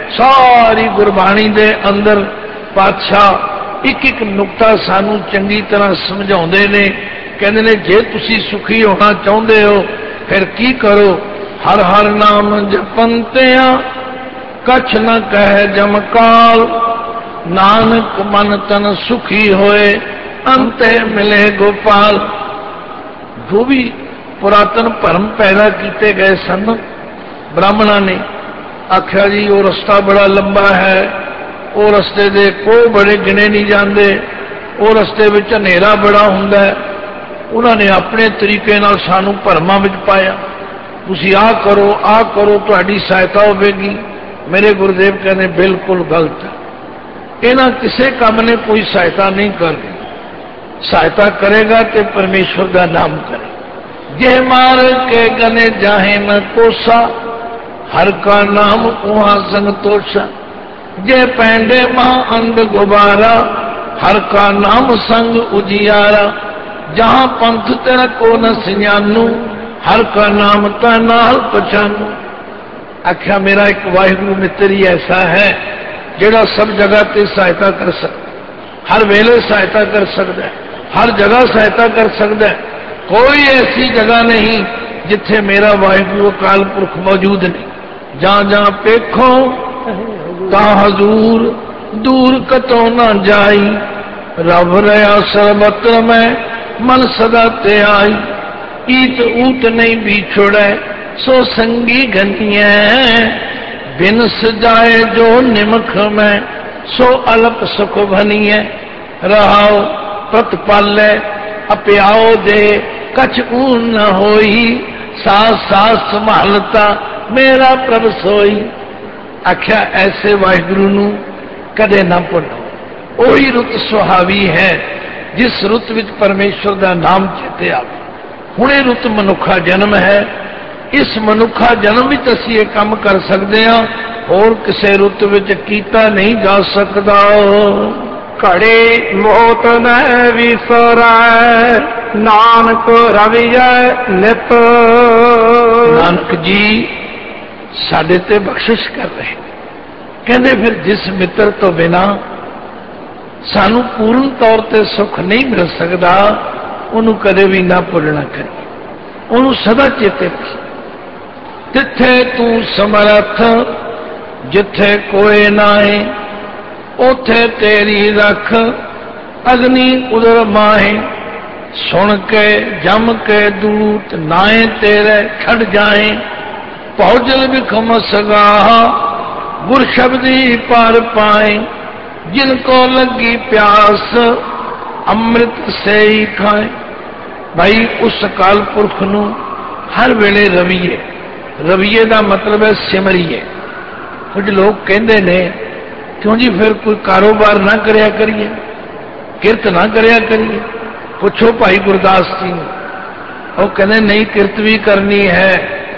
सारी गुरबाणी दे अंदर पातशाह एक एक नुकता सानू चंगी तरह समझाउंदे ने। कहंदे ने जे तुसी सुखी होना चाहुंदे हो फिर की करो, हर हर नाम जपंतिया कछ न कह जमकाल, नानक मन तन सुखी होए अंते मिले गोपाल। जो भी पुरातन भरम पैदा किए गए सन ब्राह्मणा ने आख्या जी वो रस्ता बड़ा लंबा है, वो रस्ते दे को बड़े गिने नहीं जाते, वो रस्ते में हनेरा बड़ा हुंदा है। उन्होंने अपने तरीके नाल सानू भरमां विच पाया, तुसी आ करो आ करो तुहाडी सहायता होगी। मेरे गुरुदेव कहने बिल्कुल गलत है, इन्हां किसी काम ने कोई सहायता नहीं करनी। सहायता करेगा तो परमेश्वर का नाम करे। जे मार के गने जाहे न कोसा, हर का नाम उहाँ संतोषा। जे पैंडे महा अंध गुबारा, हर का नाम संग उजियारा। जहां पंथ तेरा को न सियानू, हर का नाम तनाल पछानू। आख्या मेरा एक वाहिगुरु मित्र ही ऐसा है जेड़ा सब जगह ते सहायता कर सकता, हर वेले सहायता कर सकता है, हर जगह सहायता कर सकता है। कोई ऐसी जगह नहीं जिथे मेरा वाहिगुरु अकाल पुरख मौजूद नहीं। जहां जहां पेखो ता हजूर, दूर कतो ना जाई। रब रहा सर्वत्र में मन सदा ते आई। ईत ऊत नहीं भी छोड़े सो संगी घनिया। बिन सजाए जो निमख में सो अल्प सुख भनिए। रहाओ प्रतिपाले अप्याओ दे कछ ऊन न होई। सास सास संभालता मेरा प्रभ सोई। आख्या ऐसे वाहिगुरु नू कदे ना भुलो। ओही रुत सुहावी है जिस रुत विच परमेश्वर का नाम चेते आवे। हुणे रुत मनुखा जन्म है, इस मनुखा जन्म विच असीं ये काम कर सकते हैं, होर किसी रुत विच कीता नहीं जा सकता। घड़ी मोत न विसरै, नानक रविजय नित। नानक जी साडे ते बख्शिश कर रहे, कहते फिर जिस मित्र तो बिना सानू पूर्ण तौर पर सुख नहीं मिल सकता, उन्होंने कदे भी ना भुलना करिए, उन्होंने सदा चेते रखिए। तिथे तू समर्थ जिथे कोई नाहे, उथे तेरी रख अग्नि उदर माहे। सुन के जम के दूत नाए तेरे खड़ जाए। पहुंचल बिखम सगाहा गुर शब्दी पार पाए। जिनको लगी प्यास अमृत से ही खाए। भाई उस अकाल पुरख नू हर वेले रवीए। रवीए का मतलब है सिमरीए। कुछ लोग कहते ने क्यों जी फिर कोई कारोबार ना करया करिए, किरत ना करया करिए। पूछो भाई गुरदास जी, वो कहते नहीं किरत भी करनी है।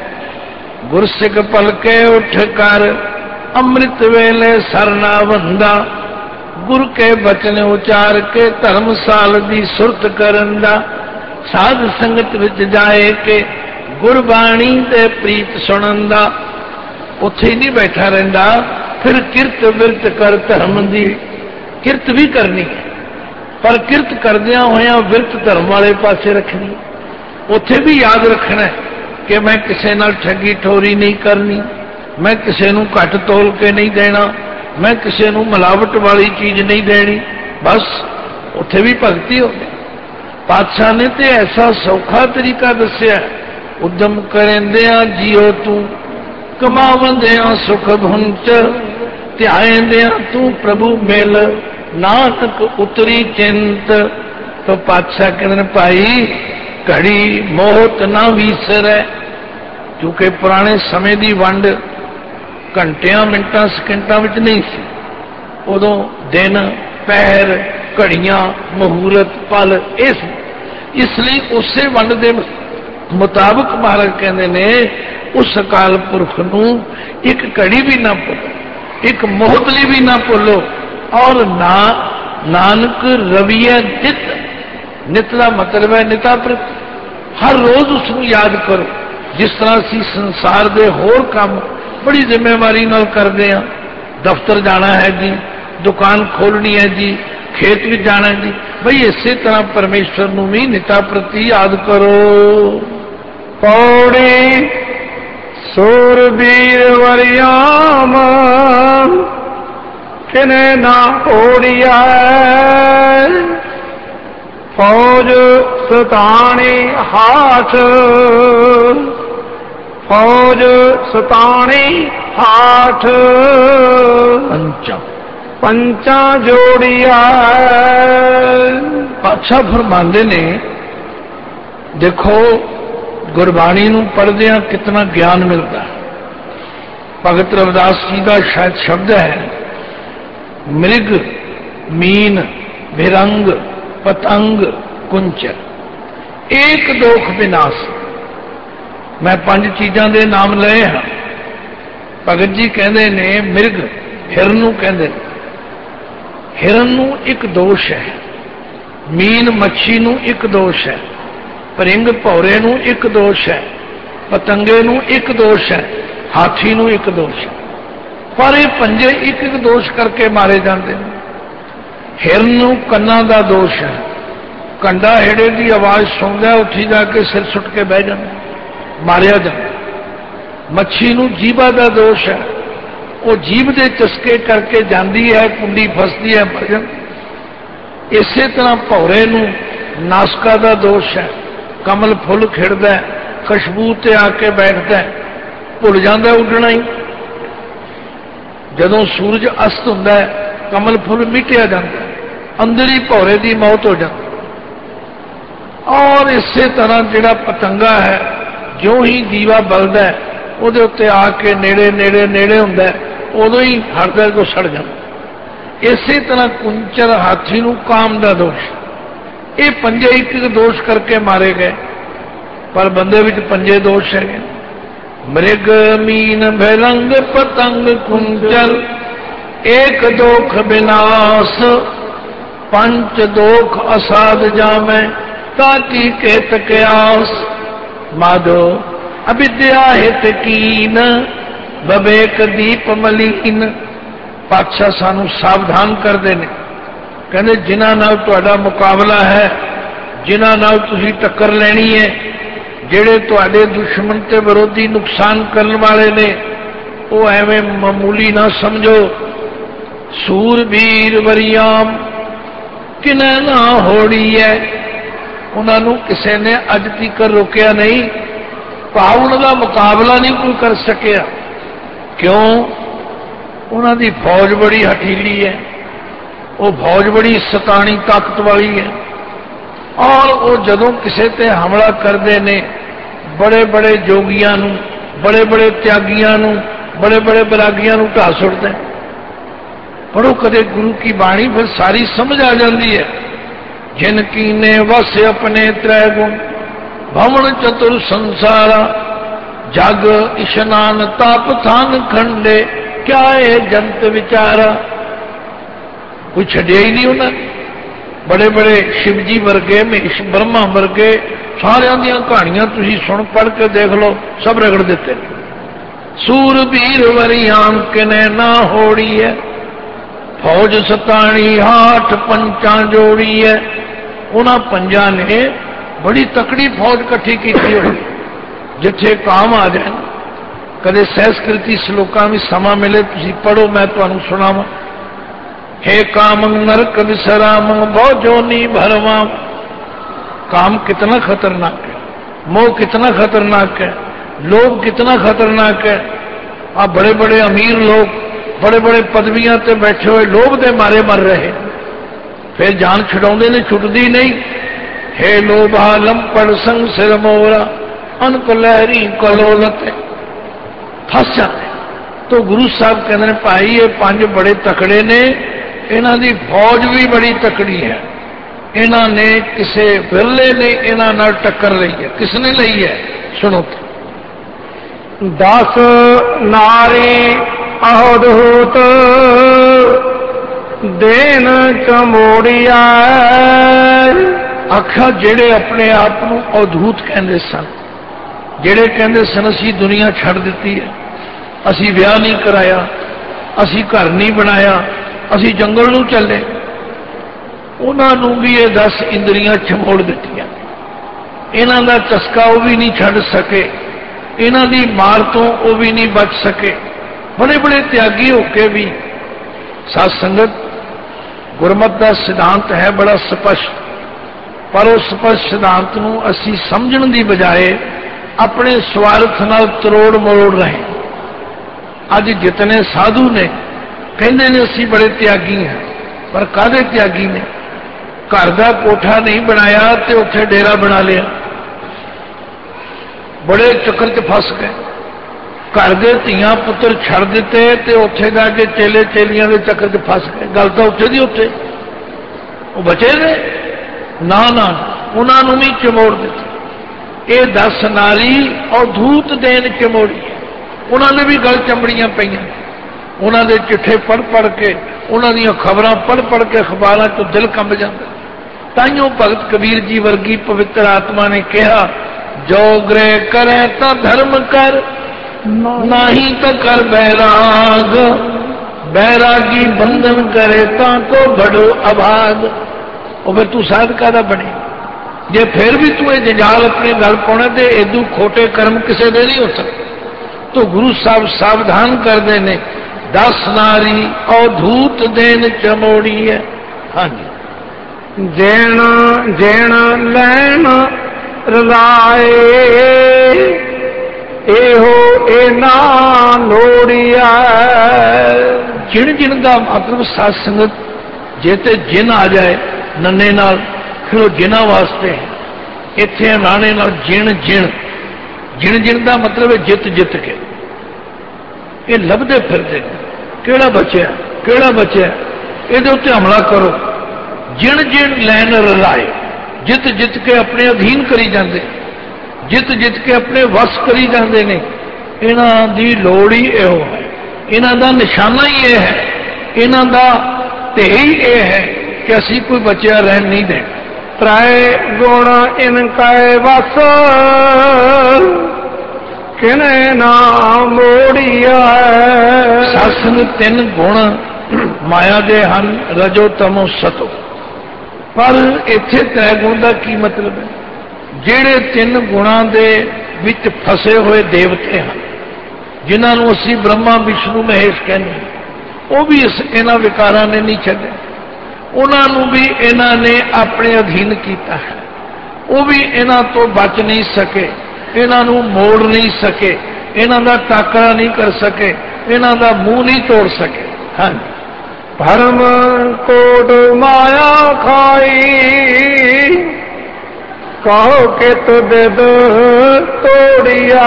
गुरसिख पलके उठ कर अमृत वेले सरना बंदा। गुर के बचन उचार के धर्मसाल दी सुरत करन दा। साध संगत विच जाए के गुरबाणी दे प्रीत सुनन दा। उत्थे नहीं बैठा रहिंदा, फिर किरत विरत कर धर्म दी। किरत भी करनी है, पर किरत करदियां होया विरत धर्म वाले पासे रखनी। उत्थे भी याद रखना है कि मैं किसी नाल ठगी ठोरी नहीं करनी, मैं किसी नूं घट तोल के नहीं देना, मैं किसी नूं मिलावट वाली चीज नहीं देनी। बस उत्थे भी भगती हो गई। पातशाह ने तो ऐसा सौखा तरीका दसिया, उद्यम करेंदिया जियो तू, कमावंदिया सुख भुंच, ध्याएंदिया तू प्रभु मिल, नानक उतरी चिंत। तो पातशाह कहते भाई घड़ी मोहत ना विसरै। क्योंकि पुराने समय की वंड घंटिया मिनटा सकिंटा विच नहीं सी। उदों दिन पहर घड़ियां मुहूर्त पल इस इसलिए उसे वंड के मुताबिक महाराज कहते ने उस अकाल पुरख नू एक घड़ी भी ना भुलो, एक मोहतली भी ना भुलो। और ना नानक रविया नित। नित का मतलब है निता प्रति, हर रोज उसको याद करो। जिस तरह असी संसार के होर काम बड़ी जिम्मेवारी नाल करते हैं, दफ्तर जाना है जी, दुकान खोलनी है जी, खेत भी जाना है जी। भाई इसे तरह परमेश्वर नूं भी निता प्रति याद करो। पौड़ी सूरबीर वरियाम किने ना ओड़िया, फौज सतानी हाथ, फौज सतानी हाथ, पंचा पंचा जोड़िया। अच्छा फरमांदे ने, देखो गुरबाणी नूं पढ़दियां कितना ज्ञान मिलता है। भगत रविदास जी का शायद शब्द है, मृग मीन भिरंग पतंग कुंचर एक दोख विनाश। मैं पांच चीज़ों के नाम लए हैं। भगत जी कहते ने मृग हिरन नूं कहंदे, हिरन नूं एक दोष है, मीन मच्छी नूं एक दोष है, परिंग भौरे नूं एक दोष है, पतंगे नूं एक दोष है, हाथी नूं एक दोष है। पर ये पंजे एक एक दोष करके मारे जाते हैं। हिरन नूं कन्नां दा दोष है, कंडा हेड़े की आवाज सुनदा उठी जाके सिर सुट के बह जाता, मारिया जाता। मच्छी नूं जीभा दा दोष है, वो जीभ दे चस्के करके जाती है, कुंडी फसदी है, मर जाती। इसे तरह भौरे नूं नासका दा दोष है, कमल फुल खिड़दा है, खुशबू ते आके बैठता है, भुल जाता उड़ना ही। जदों सूरज अस्त हुंदा है, कमल फुल मिटिया जाता है, अंदर ही भौरे की मौत हो जाती। और इसे तरह जिहड़ा पतंगा है, जो ही दीवा बलदा है उहदे उत्ते आके नेड़े नेड़े नेड़े हुंदा है, उदों ही हड़दा को सड़ जाता। इसे तरह कुंचर हाथी नूं काम दा दोष, ये पंजे एक एक दोष करके मारे गए। पर बंदे विच पंजे दोष है, मृग मीन भैरंग पतंग कुंचर एक दोख विनाश, पंच दोख असाध जामे ताकि केत के आस। माधो अविद्या हित कीन बबेक दीप मलीन। पातशाह सानू सावधान करते हैं, कहते जिन्हां नाल तुहाडा मुकाबला है, जिन्हां नाल तुसीं टक्कर लैनी है, जिहड़े तुहाडे दुश्मन ते विरोधी नुकसान करन वाले ने, वो एवें मामूली ना समझो। सूरबीर वरियाम किने ना होड़ी है, उन्होंने किसी ने अज तक रोकया नहीं, भाव उनका मुकाबला नहीं कोई कर सकिया। क्यों? उन्होंने फौज बड़ी हठीली है, वो फौज बड़ी सतानी ताकत वाली है। और वो जदों किसी ते हमला करते ने, बड़े बड़े जोगियां नूं, बड़े बड़े त्यागियां नूं, बड़े बड़े बैरागियां नूं ढा सुटदे। पढ़ो कदे गुरु की बाणी, फिर सारी समझ आ जाती है। जिनकी ने वस अपने त्रै गुण, भवन चतुर संसारा, जग इशनान ताप थान खंडे, क्या है जंत विचारा। कोई छड़िया ही नहीं उन्होंने। बड़े बड़े शिवजी वर्गे, महेश ब्रह्मा वर्गे, सारिया दियां कहानियां तुसीं सुन पढ़ के देख लो, सब रगड़ देते। सूरबीर वरियाम किने ना होड़ी है, फौज सतानी हाथ पंचा जोड़ी है। उन्हां पंजा ने बड़ी तकड़ी फौज इकट्ठी की हुई, जिथे काम आ जाए। कदे सहस्कृति श्लोकां में समा मिले तुसीं पढ़ो, मैं तुहानूं सुणावां। हे काम नरक विसराम बहु जोनी भरवाम। काम कितना खतरनाक है, मोह कितना खतरनाक है, लोभ कितना खतरनाक है। आप बड़े बड़े अमीर लोग बड़े बड़े पदवियां ते बैठे हुए लोभ दे मारे मर रहे, फिर जान छुड़ाउंदे ने, छुटदी नहीं। हे लोभा लंपड़ संग सिर मोरा, अनक लहरी कलोलत, फस जाते। तो गुरु साहब कहते हैं भाई ये पांच बड़े तकड़े ने, इन्हां दी फौज भी बड़ी तकड़ी है। इन्हां ने किसे विरले ने इन्हां नाल टक्कर लई है। किसने लई है? सुनो। दस नारी अहोदूत देन चमोड़िया। आखा जेड़े अपने आप को अवधूत कहते सन, जेड़े कहते सन असी दुनिया छड़ दी है, असी ब्याह नहीं कराया, असी घर नहीं बनाया, असी जंगल नूं चले। उन्होंने भी ये दस इंद्रियां छमोड़ दित्तियां। इन्हां दा चस्का वो भी नहीं छड़ सके, इन्हां दी मार तो वो भी नहीं बच सके। बड़े बड़े त्यागी होके भी साध संगत गुरमत का सिद्धांत है बड़ा स्पष्ट, पर उस स्पष्ट सिद्धांत नूं असी समझण दी बजाय अपने स्वार्थ नाल तरोड़ मरोड़ रहे। अज जितने साधु ने कहते ने असी बड़े त्यागी हैं, पर काहदे त्यागी ने? घर का कोठा नहीं बनाया तो उत्थे डेरा बना लिया, बड़े चक्कर च फस गए। घर के धियां पुत्र छड़ दिते तो उत्थे जाके चेले चेलियां के चक्कर च फस गए। गल तो उत्थे दी उत्थे, वो बचे ने ना ना उन्होंने भी चमोड़ दिते। ये दस नारी और धूत देन चमोड़ी, उन्होंने भी गल चमड़ियां पईयां। उन्होंने चिट्ठे पढ़ पढ़ के, उन्होंने खबरां पढ़ पढ़ के अखबारां चों दिल कंब जाता। ताइयों भगत कबीर जी वर्गी पवित्र आत्मा ने कहा, जो ग्रह करे तो धर्म कर, नहीं तो कर बैराग। बैरागी बंधन करे ताको बड़ो अभाग। और तू साधका दा बने, जे फिर भी तू ये जंजाल अपने गल पाने तो एदू खोटे कर्म किसी दे नहीं हो सकते। तो गुरु साहब सावधान करते ने, दस नारी और धूत देन चमोड़ी है। हाँ जी, जैन जैन लैन रलाए, एहो एना लोड़िया। जिन जिन का मतलब साध संगत जे ते जिन आ जाए नन्ने नाल, फिर वो जिन्हां वास्ते है। इत्थे नाने नाल जिन जिन जिन जिन का मतलब है जित जित के। ये लभदे फिरदे केड़ा बचिया केड़ा बचिया, इहदे उत्ते हमला करो। जिन जिन लैन रलाए, जित जित के अपने अधीन करी जाते, जित जित के अपने वस करी जाते ने। इन्हां दी लोड़ ही इहो है, इन्हां दा निशाना ही यह है, इन्हां दा ध्येय ही यह है कि असी कोई बचिया रहन नहीं देना। त्राय गुण इनका वस, किने ना मोड़िया। सासन तीन गुण माया दे हन, रजो तमो सतो। पर इत्थे त्रै गुण का की मतलब है? जेड़े तीन गुणां दे विच फसे हुए देवते हैं, जिन्होंने असी ब्रह्मा विष्णु महेश कहने, वो भी इस इन्हां विकारां ने नहीं छड्डे। उन्होंने भी इन्हां ने अपने अधीन किया है, वो भी इन्हां तो बच नहीं सके, इन्हां नूं मोड़ नहीं सके, इन्हां दा टाकरा नहीं कर सके, इन्हां दा मुंह नहीं तोड़ सके। हाँ, भरम कोट माया खाई, कहो के तो दे दो तोड़िया।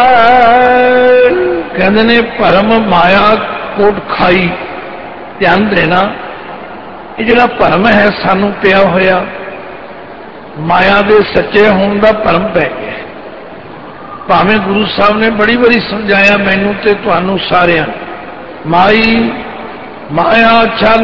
कहते ने भरम माया कोट खाई। ध्यान देना, ये जिहड़ा भरम है सानू पिया होया, माया दे सच्चे होने का भरम पै गया। भावें गुरु साहब ने बड़ी बारी समझाया मैनू ते तुहानू सारियां, माई माया छल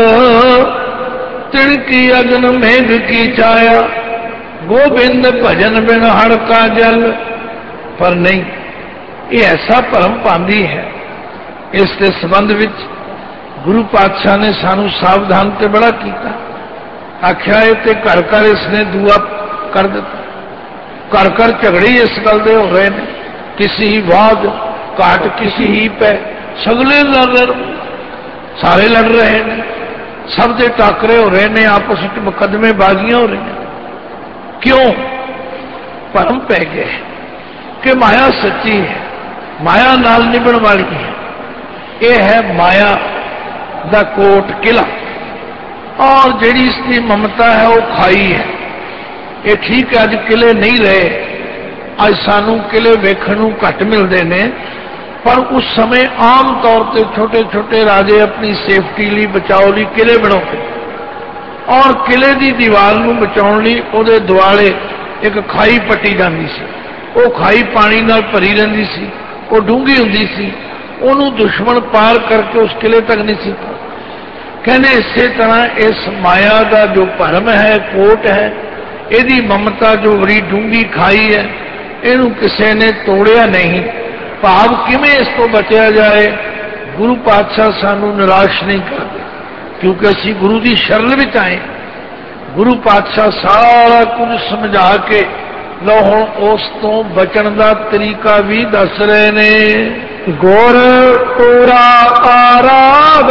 तिड़की अग्न मेघ की छाया, गोबिंद भजन बिन हड़ का जल। पर नहीं, ये ऐसा भरम पांदी है। इसके संबंध विच गुरु पातशाह ने सानू सावधान ते बड़ा किया। आख्या ते घर घर इसने दुआ कर दिता, घर घर झगड़े इस गल दे हो रहे हैं, किसी ही वाद घाट किसी ही पे सगले लड़ सारे लड़ रहे हैं, सब दे टाकरे हो रहे हैं, आपस में मुकदमे बाजियां हो रही हैं। क्यों? भरम पै गए कि माया सच्ची है, माया नाल निभण वाली है। यह है माया दा कोट किला, और जिहड़ी इसकी ममता है वो खाई है। ये ठीक है, अज किले नहीं रहे, अज सानू किले वेखण नूं घट मिलते हैं, पर उस समय आम तौर पर छोटे छोटे राजे अपनी सेफ्टी लिए बचाव लिए किले बनाते, और किले की दीवार नूं बचाउण लई उहदे दुआले एक खाई पट्टी जाती सी। वो खाई पानी नाल भरी रहिंदी सी, वो डूंगी हुंदी सी, उहनूं दुश्मन पार करके उस किले तक नहीं सी। कहने इसे तरह इस माया का जो भरम है, कोट है, यदी ममता जो बड़ी डूंगी खाई है, इनू किसी ने तोड़िया नहीं। भाव किवें इस तो बचा जाए? गुरु पातशाह सानू निराश नहीं करते, क्योंकि असी गुरु की शरण विच आए। गुरु पातशाह सारा कुछ समझा के लो हुण उस तो बचन का तरीका भी दस रहे ने। गुर पूरा आराग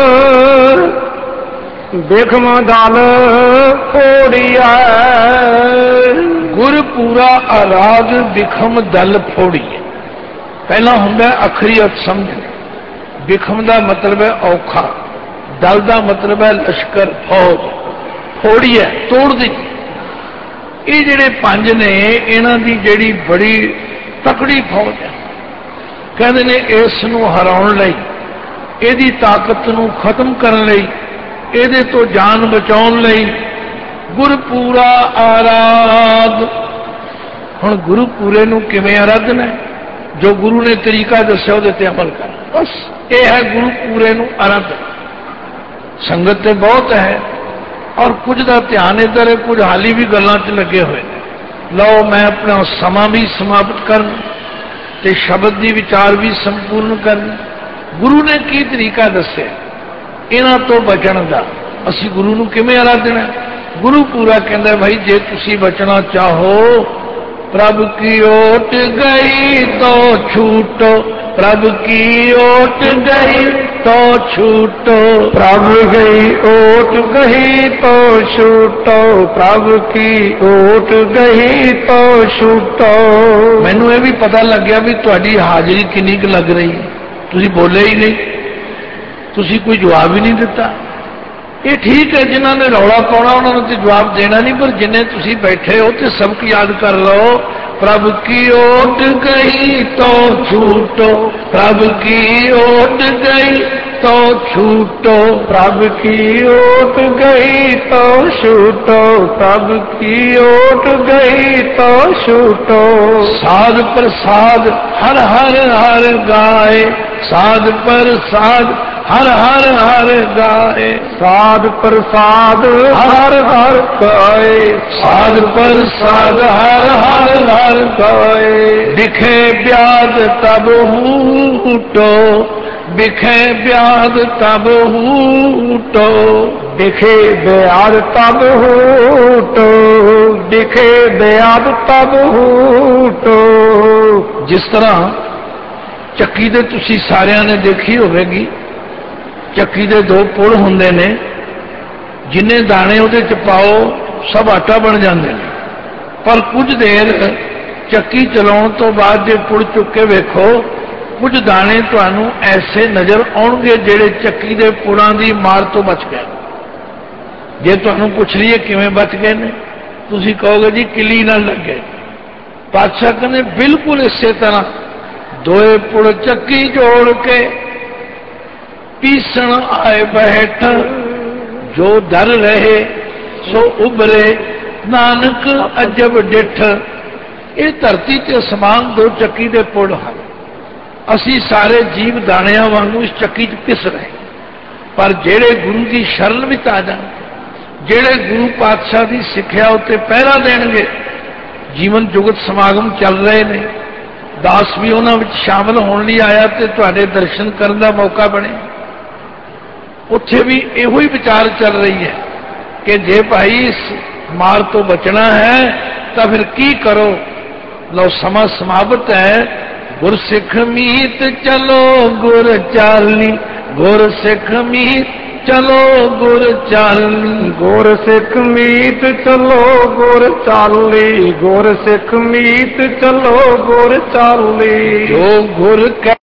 बिखम दल फोड़िया। गुर पूरा आराग बिखम दल फोड़िए। पहला हुंदा अखरी अर्थ समझ। बिखम का मतलब है औखा, दल का मतलब है लश्कर, फौज। फोड़ी है, तोड़ दी। ये जिहड़े पंज ने इन्हां दी जिहड़ी बड़ी तकड़ी फौज है। कहते ने इस नूं हराउण लई, इहदी ताकत नूं खत्म करन लई, इहदे तो जान बचाउण लई गुरपूरा आराध। हुण गुरुपूरे नूं किवें आराधना है? जो गुरु ने तरीका दस्या उहदे ते अमल कर, बस ये है गुरुपूरे नूं आराधना। संगत ते बहुत है और कुछ का ध्यान इधर है, कुछ हाली भी गल्लां च लगे हुए। लो मैं अपना समा भी समाप्त करना ते शब्द की विचार भी संपूर्ण करना। गुरु ने की तरीका दस्या इन्हां तो बचण दा। असी गुरु नूं किवें आराधना? गुरु पूरा कहंदा भाई जे तुसी बचना चाहो, प्रभु की ओट गई तो छूटो, प्रभु की ओट गई तो छूटो, प्रभु गई ओट गई तो छूटो, प्रभु की ओट गई तो छूटो। मैनू ये भी पता लग गया भी तुहाडी हाजिरी किन्नी क लग रही है। तुसी बोले ही नहीं, तुसी कोई जवाब ही नहीं दिता। ये ठीक है, जिन्हों ने रौला पाना उन्होंने तो जवाब देना नहीं, पर जिन्हें तुसी बैठे हो तो सबक याद कर लो। प्रभु की ओट गई तो छूटो, प्रभु की ओट गई तो छूटो, प्रभु की ओट गई तो छूटो, प्रभु की ओट गई तो छूटो। साध प्रसाद हर हर हर गाए, साध प्रसाद हर हर हर गाए, साध प्रसाद हर हर गाए, साध प्रसाद हर हर हर गाए। दिखे ब्याद तब हूटो, दिखे ब्याद तब हूटो, दिखे ब्याद तब हूटो, दिखे ब्याद तब हूटो। जिस तरह ਚੱਕੀ ਦੇ ਤੁਸੀਂ ਸਾਰਿਆਂ ਨੇ ਦੇਖੀ ਹੋਵੇਗੀ, ਚੱਕੀ ਦੇ ਦੋ ਪੁੜ ਹੁੰਦੇ ਨੇ, ਜਿੰਨੇ ਦਾਣੇ ਉਹਦੇ ਚ ਪਾਓ ਸਭ ਆਟਾ ਬਣ ਜਾਂਦੇ ਨੇ। ਪਰ ਕੁਝ ਦੇਰ ਚੱਕੀ ਚਲਾਉਣ ਤੋਂ ਬਾਅਦ ਜੇ ਪੁੜ ਚੁੱਕ ਕੇ ਵੇਖੋ, ਕੁਝ ਦਾਣੇ ਤੁਹਾਨੂੰ ਐਸੇ ਨਜ਼ਰ ਆਉਣਗੇ ਜਿਹੜੇ ਚੱਕੀ ਦੇ ਪੁੜਾਂ ਦੀ ਮਾਰ ਤੋਂ ਬਚ ਗਏ। ਜੇ ਤੁਹਾਨੂੰ ਪੁੱਛ ਲਈਏ ਕਿਵੇਂ ਬਚ ਗਏ ਨੇ, ਤੁਸੀਂ ਕਹੋਗੇ ਜੀ ਕਿੱਲੀ ਨਾਲ ਲੱਗੇ। ਪਾਤਸ਼ਾਹ ਕਹਿੰਦੇ ਬਿਲਕੁਲ ਇਸੇ ਤਰ੍ਹਾਂ दोए पुड़ चक्की जोड़ के पीसण आए बैठ, जो डर रहे सो उभरे नानक अजब डिठ। ये धरती ते असमान दो चक्की दे पुड़ हैं। असी सारे जीव दाणियां वांगू इस चक्की च पिस रहे, पर जेड़े गुरु की शरण विच आ जाण, जेड़े गुरु पातशाह की सिक्ख्या उत्ते पहरा देणगे। जीवन जुगत समागम चल रहे ने, दास भी उन्होंने शामिल होने लिए आया तो तुहाडे दर्शन करने का मौका बने। उत्थे भी इहो ही विचार चल रही है कि जे भाई इस मार तो बचना है तो फिर की करो। लो समा समाप्त है। गुर सिख मीत चलो गुर चाली, गुर सिख मीत चलो गुर चाली, गुर सिख मीत चलो गुर चाली, गुर सिख मीत चलो गुर चाली। जो गुर